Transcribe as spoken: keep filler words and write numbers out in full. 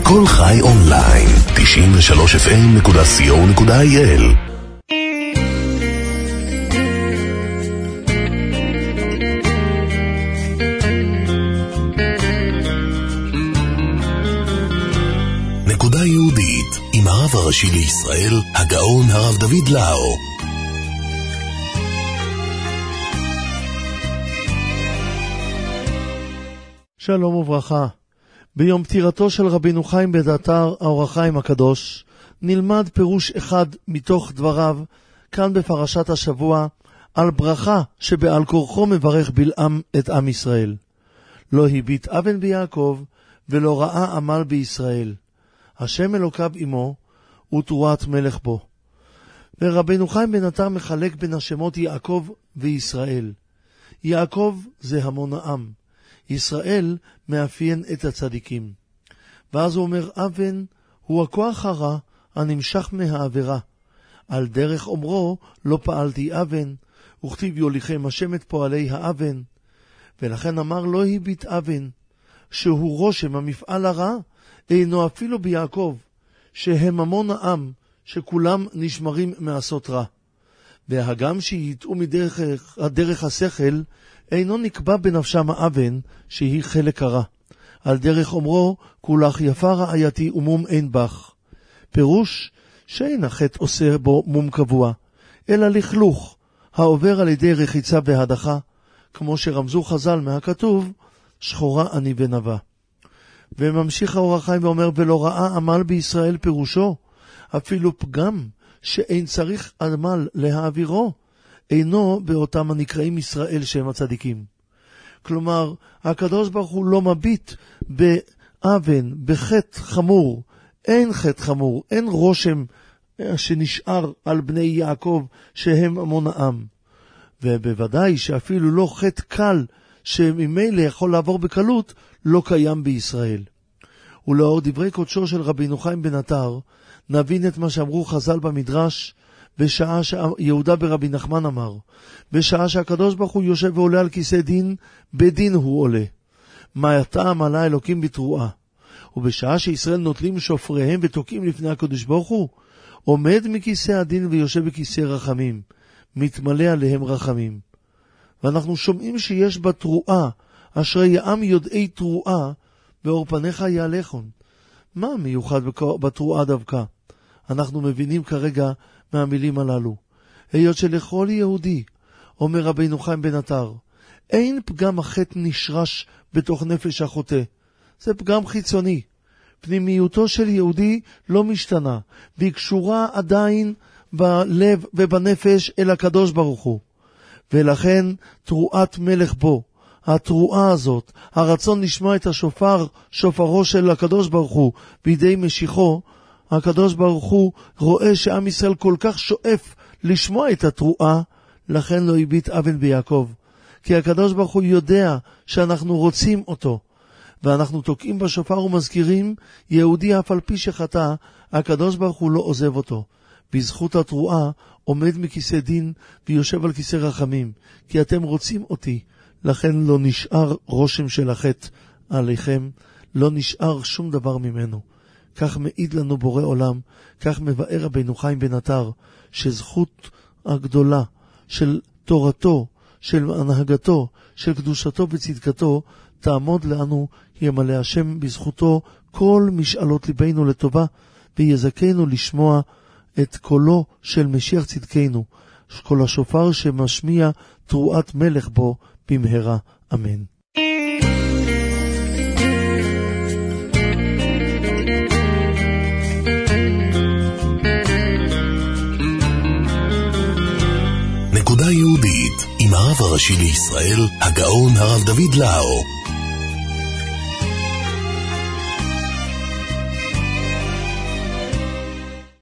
כל חי אונליין, תשעים ושלוש אף אם נקודה סי או נקודה איי אל. נקודה יהודית, עם הרב הראשי לישראל, הגאון הרב דוד לאו. שלום וברכה. ביום פטירתו של רבינו חיים בן עטר, האור החיים הקדוש, נלמד פירוש אחד מתוך דבריו, כאן בפרשת השבוע, על ברכה שבעל כורחו מברך בלעם את עם ישראל. לא הביט אבן ביעקב, ולא ראה עמל בישראל. השם אלוקיו עמו, ותרועת מלך בו. ורבינו חיים בן עטר מחלק בין השמות יעקב וישראל. יעקב זה המון העם. ישראל מאפיין את הצדיקים. ואז הוא אומר, אבן הוא הכוח הרע הנמשך מהעבירה. על דרך אומרו, לא פעלתי אבן, וכתיב יוליכם השם את פועלי האבן. ולכן אמר, לא הביט אבן, שהוא רושם המפעל הרע, אינו אפילו ביעקב, שהם המון העם, שכולם נשמרים מעשות רע. והגם שיתאו מדרך הדרך השכל, אינו נקבע בנפשם האבן שהיא חלק הרע. על דרך אומרו, כולך יפה רעייתי ומום אין בך. פירוש שאין החטא עושה בו מום קבוע, אלא לכלוך, העובר על ידי רחיצה והדחה, כמו שרמזו חז"ל מהכתוב, שחורה אני ונבה. וממשיך האור החיים ואומר, ולא ראה עמל בישראל פירושו, אפילו פגם שאין צריך עמל להעבירו, אינו באותם הנקראים ישראל שהם הצדיקים. כלומר, הקדוש ברוך הוא לא מביט באבן, בחטא חמור. אין חטא חמור, אין רושם שנשאר על בני יעקב שהם המון העם. ובוודאי שאפילו לא חטא קל שממילא יכול לעבור בקלות, לא קיים בישראל. ולאור דברי קודשו של רבינו חיים בן עטר, נבין את מה שאמרו חז"ל במדרש, בשעה שיהודה ברבי נחמן אמר, בשעה שהקדוש ברוך הוא יושב ועולה על כיסא דין, בדין הוא עולה. מה יטעם עלה אלוקים בתרועה. ובשעה שישראל נוטלים שופריהם ותוקעים לפני הקדוש ברוך הוא, עומד מכיסא הדין ויושב בכיסא רחמים, מתמלא עליהם רחמים. ואנחנו שומעים שיש בתרועה, אשרי העם יודעי תרועה, באור פניך יעלכון. מה מיוחד בתרועה דווקא? אנחנו מבינים כרגע מהמילים הללו. היות שלכל יהודי, אומר רבינו חיים בן עטר, אין פגם החטא נשרש בתוך נפש החוטא. זה פגם חיצוני. פנימיותו של יהודי לא משתנה, והיא קשורה עדיין בלב ובנפש אל הקדוש ברוך הוא. ולכן תרועת מלך בו, התרועה הזאת, הרצון לשמוע את השופר, שופרו של הקדוש ברוך הוא, בידי משיחו, הקדוש ברוך הוא רואה שעם ישראל כל כך שואף לשמוע את התרועה, לכן לא הביט אבן ביעקב. כי הקדוש ברוך הוא יודע שאנחנו רוצים אותו, ואנחנו תוקעים בשופר ומזכירים, יהודי אף על פי שחטא, הקדוש ברוך הוא לא עוזב אותו. בזכות התרועה עומד מכיסא דין ויושב על כיסא רחמים, כי אתם רוצים אותי, לכן לא נשאר רושם של החטא עליכם, לא נשאר שום דבר ממנו. כך מעיד לנו בורא עולם, כך מבאר רבינו חיים בן עטר, שזכות הגדולה של תורתו, של הנהגתו, של קדושתו וצדקתו, תעמוד לנו, ימלא השם בזכותו כל משאלות ליבנו לטובה, ויזכנו לשמוע את קולו של משיח צדקנו, כל השופר שמשמיע תרועת מלך בו במהרה. אמן. נקודה יהודית עם הרב הראשי לישראל, הגאון הרב דוד לאו.